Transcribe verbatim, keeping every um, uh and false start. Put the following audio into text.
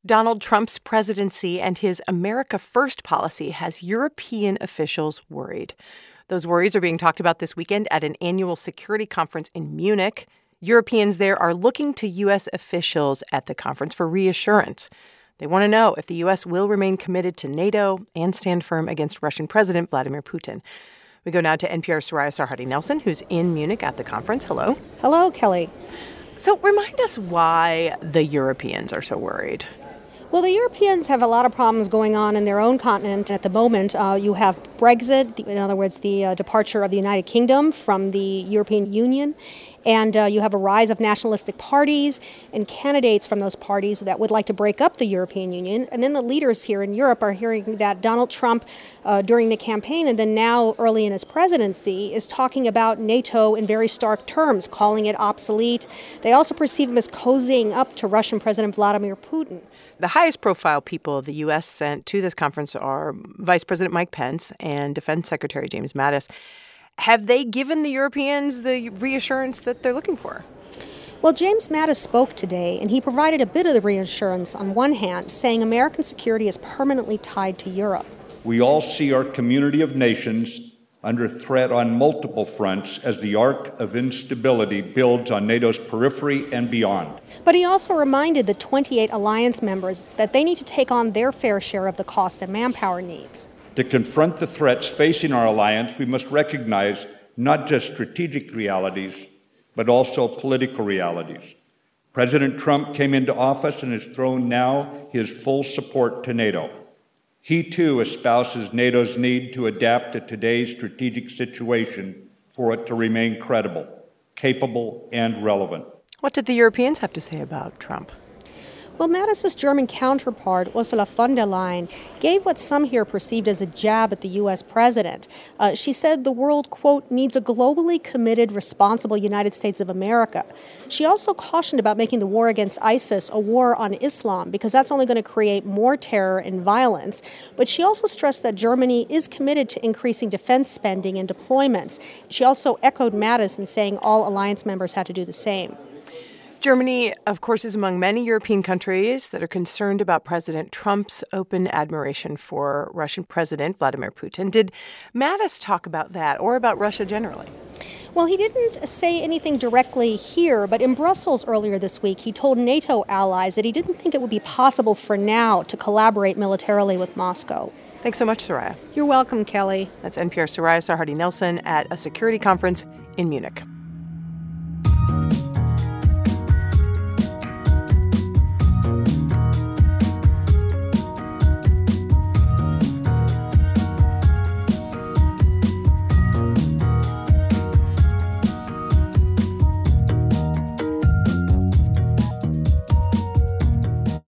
Donald Trump's presidency and his America First policy has European officials worried. Those worries are being talked about this weekend at an annual security conference in Munich. Europeans there are looking to U S officials at the conference for reassurance. They want to know if the U S will remain committed to NATO and stand firm against Russian President Vladimir Putin. We go now to N P R's Soraya Sarhadi Nelson, who's in Munich at the conference. Hello. Hello, Kelly. So remind us why the Europeans are so worried. Well, the Europeans have a lot of problems going on in their own continent at the moment. Uh, you have Brexit, in other words, the uh, departure of the United Kingdom from the European Union. And uh, you have a rise of nationalistic parties and candidates from those parties that would like to break up the European Union. And then the leaders here in Europe are hearing that Donald Trump, uh, during the campaign and then now early in his presidency, is talking about NATO in very stark terms, calling it obsolete. They also perceive him as cozying up to Russian President Vladimir Putin. The highest profile people the U S sent to this conference are Vice President Mike Pence and Defense Secretary James Mattis. Have they given the Europeans the reassurance that they're looking for? Well, James Mattis spoke today, and he provided a bit of the reassurance on one hand, saying American security is permanently tied to Europe. We all see our community of nations under threat on multiple fronts as the arc of instability builds on NATO's periphery and beyond. But he also reminded the twenty-eight alliance members that they need to take on their fair share of the cost and manpower needs. To confront the threats facing our alliance, we must recognize not just strategic realities, but also political realities. President Trump came into office and has thrown now his full support to NATO. He, too, espouses NATO's need to adapt to today's strategic situation for it to remain credible, capable, and relevant. What did the Europeans have to say about Trump? Well, Mattis's German counterpart, Ursula von der Leyen, gave what some here perceived as a jab at the U S president. Uh, she said the world, quote, needs a globally committed, responsible United States of America. She also cautioned about making the war against ISIS a war on Islam, because that's only going to create more terror and violence. But she also stressed that Germany is committed to increasing defense spending and deployments. She also echoed Mattis in saying all alliance members had to do the same. Germany, of course, is among many European countries that are concerned about President Trump's open admiration for Russian President Vladimir Putin. Did Mattis talk about that or about Russia generally? Well, he didn't say anything directly here, but in Brussels earlier this week, he told NATO allies that he didn't think it would be possible for now to collaborate militarily with Moscow. Thanks so much, Soraya. You're welcome, Kelly. That's N P R's Soraya Sarhadi Nelson at a security conference in Munich.